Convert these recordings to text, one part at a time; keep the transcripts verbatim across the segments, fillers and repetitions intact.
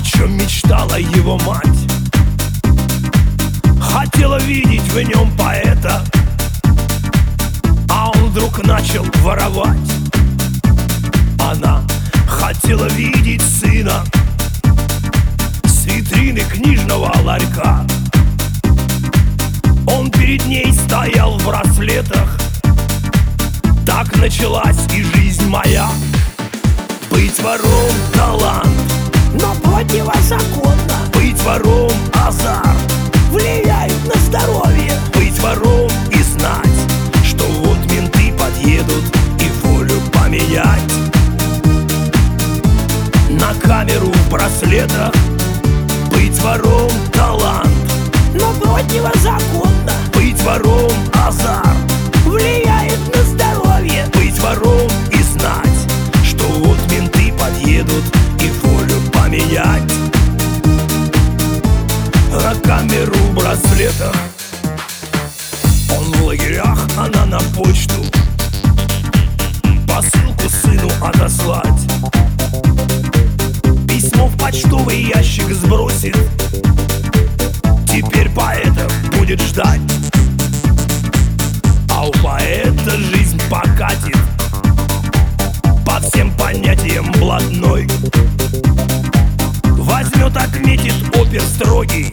чем мечтала его мать. Хотела видеть в нем поэта, а он вдруг начал воровать. Она хотела видеть сына с витрины книжного ларька. Он перед ней стоял в браслетах. Так началась и жизнь моя. Быть вором — талант, но противозаконно. быть вором — азарт, Влияет на здоровье. быть вором и знать, что вот менты подъедут и волю поменять. На камеру в браслетах. Быть вором — талант, но противозаконно. быть вором — азарт, Влияет на здоровье. быть вором и знать, что вот менты подъедут и волю поменять. На камеру в браслетах. Он в лагерях, она на почту. Посылку сыну отослать. Письмо в почтовый ящик сбросит. Теперь поэта будет ждать. А у поэта жизнь покатит по всем понятиям блатной. Возьмет, отметит опер строгий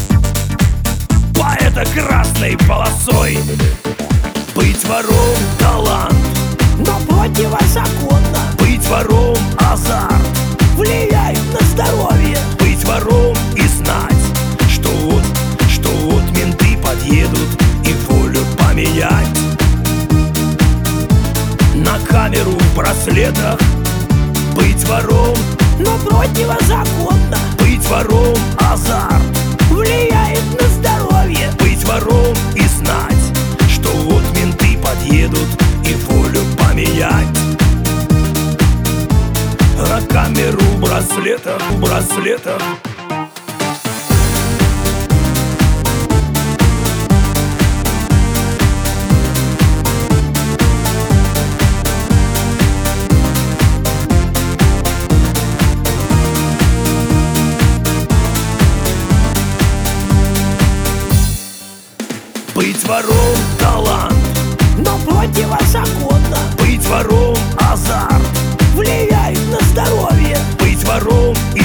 поэта красной полосой. Быть вором — талант, но противозаконно. быть вором — азарт, Влияет на здоровье. быть вором и знать, что вот, что вот менты подъедут и волю поменять. На камеру в браслетах. Быть вором, но противозаконно. быть вором — азарт, Влияет на здоровье. быть вором и знать, что вот менты подъедут и волю поменять. На камеру в браслетах, в браслетах. Быть вором — талант, но противозаконно. быть вором — азарт, Влияет на здоровье. быть вором и